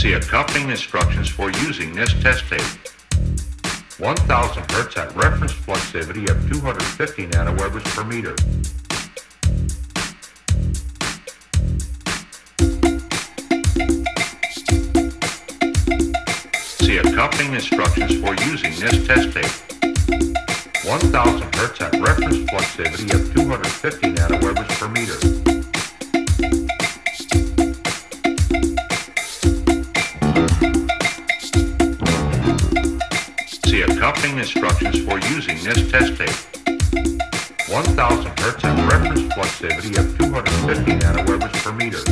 See accompanying instructions for using this test tape. 1000 Hz at reference fluxivity of 250 nanowebers per meter. See accompanying instructions for using this test tape. 1000 Hz at reference fluxivity of 250 nanowebers per meter. See accompanying instructions for using this test tape. 1000 Hz at reference fluxivity of 250 nanowebers per meter.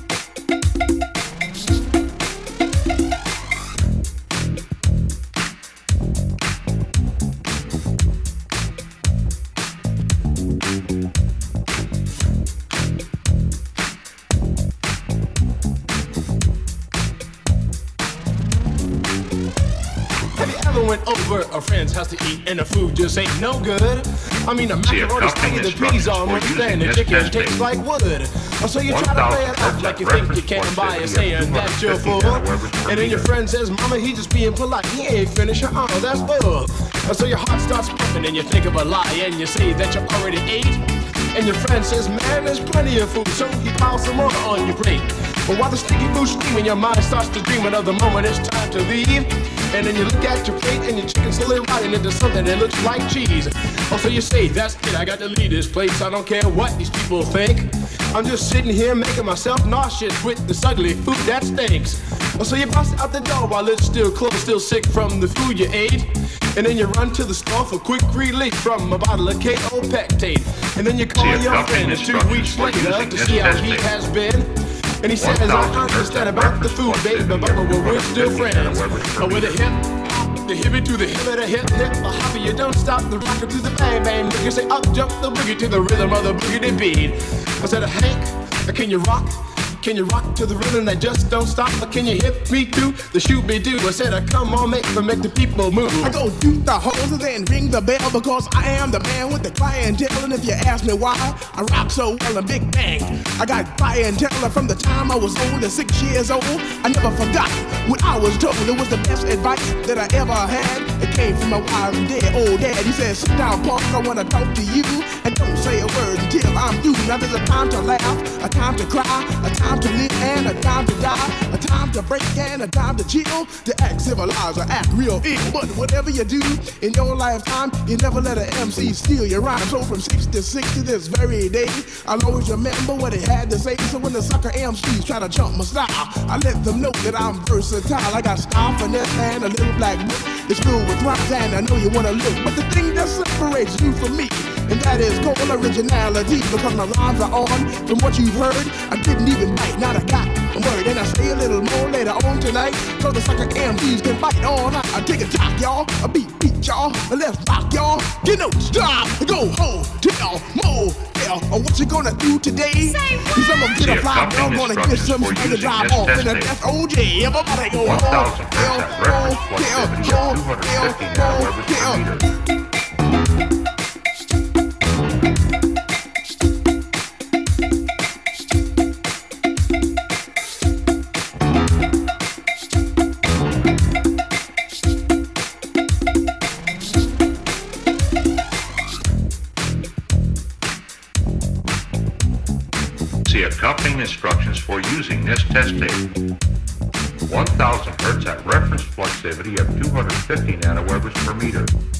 Over a friend's house to eat and the food just ain't no good. I mean the macaroni's sticky, the peas are much than the chicken tastes like wood. So you try to play it off like you think you can by it, saying that you're full. And then your friend says, Mama, he just being polite, he ain't finished. Oh, that's bull. So your heart starts pumping and you think of a lie and you say that you already ate. And your friend says, man, there's plenty of food, so he piles some more on your plate. But while the sticky food's steaming, your mind starts to dreaming of the moment it's time to leave. And then you look at your plate and your chicken's slowly rotting into something that looks like cheese. Oh, so you say, that's it, I got to leave this place. I don't care what these people think. I'm just sitting here making myself nauseous with this ugly food that stinks. Oh, so you bust out the door while it's still closed, still sick from the food you ate. And then you run to the store for quick relief from a bottle of KO Pectate. And then you call your friend 2 weeks later to see how he has been. And he says, I understand about the food, baby, but we're still friends. Oh, with a hip, the hippie to the hip of the hip, hip, a hoppy, you don't stop the rocker to the bang, bang. You say up, jump the boogie to the rhythm of the boogie beat. I said, Hank, can you rock? Can you rock to the rhythm that just don't stop? Or can you hit me to the shoot me do? I said, come on, make the people move. I go do the hose and then ring the bell because I am the man with the clientele. And if you ask me why I rock so well in Big Bang, I got clientele from the time I was only 6 years old. I never forgot what I was told. It was the best advice that I ever had. It came from my wild and dead old dad. He said, sit down, punk, I want to talk to you. And don't say a word until I'm through. Now there's a time to laugh, a time to cry, a time to live and a time to die, a time to break and a time to chill, to act civilized or act real ill. But whatever you do in your lifetime, you never let an MC steal your rhyme. So from 6 to 6 to this very day, I'll always remember what he had to say. So when the sucker MCs try to jump my style, I let them know that I'm versatile. I got style, finesse, and a little black book. It's filled with rhymes and I know you wanna look. But the thing that separates you from me, and that is called originality, because my rhymes are on. From what you've heard, I didn't even bite, not a got a word. And I say a little more later on tonight, so the sucker MCs can bite all night. I take a jock, y'all, a beat, y'all, let's rock, y'all. You know, stop, go home, tell, motel, or what you gonna do today? Cause I'm gonna get a fly, I'm gonna get some spring to drive off in a death OJ. Everybody go home, tell. See accompanying instructions for using this test tape. 1000 Hz at reference fluxivity of 250 nanowebers per meter.